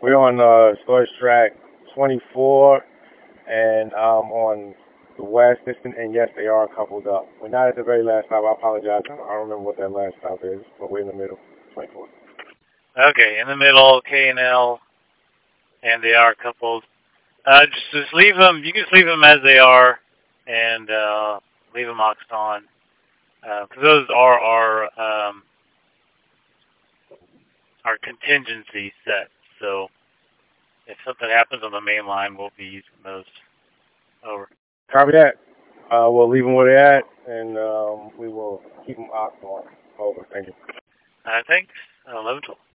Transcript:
We're on storage track 24, and on the west distance, and yes, they are coupled up. We're not at the very last stop. I apologize. I don't remember what that last stop is, but we're in the middle, 24. Okay, in the middle, K and L, and they are coupled. Just leave them. You can just leave them as they are, and leave them oxed on, because those are our contingency set. So if something happens on the main line, we'll be using those. Over. Copy that. We'll leave them where they're at, and we will keep them oxed on. Over. Thank you. Thanks. 11-12.